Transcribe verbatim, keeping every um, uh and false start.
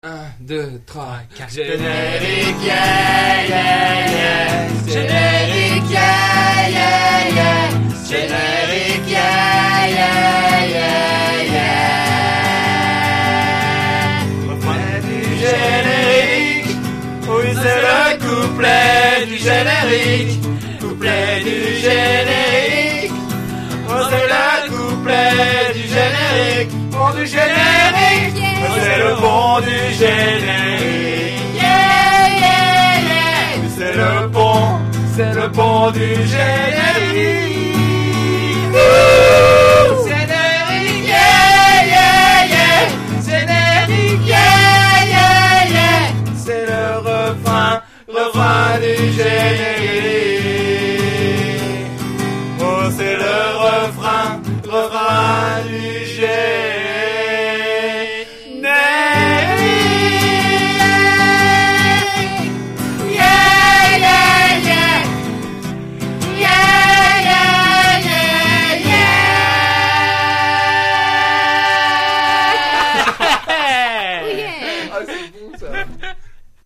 Un, deux, trois, quatre. Générique, yeah, yeah, yeah. Générique, yeah, yeah, yeah. Générique, yeah, yeah, yeah, yeah. Refrain du générique. Oui, c'est le couplet du générique. Couplet du générique. Oh, c'est le couplet du générique. Bon du générique. C'est le pont du générique. Yeah, yeah, yeah. C'est le pont, c'est le pont du générique. Ouh. Générique, yeah, yeah, yeah. Générique, yeah, yeah, yeah. C'est le refrain, refrain du générique.